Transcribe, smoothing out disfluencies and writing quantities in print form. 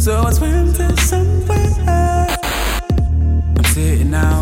So I swam to somewhere. I'm sitting out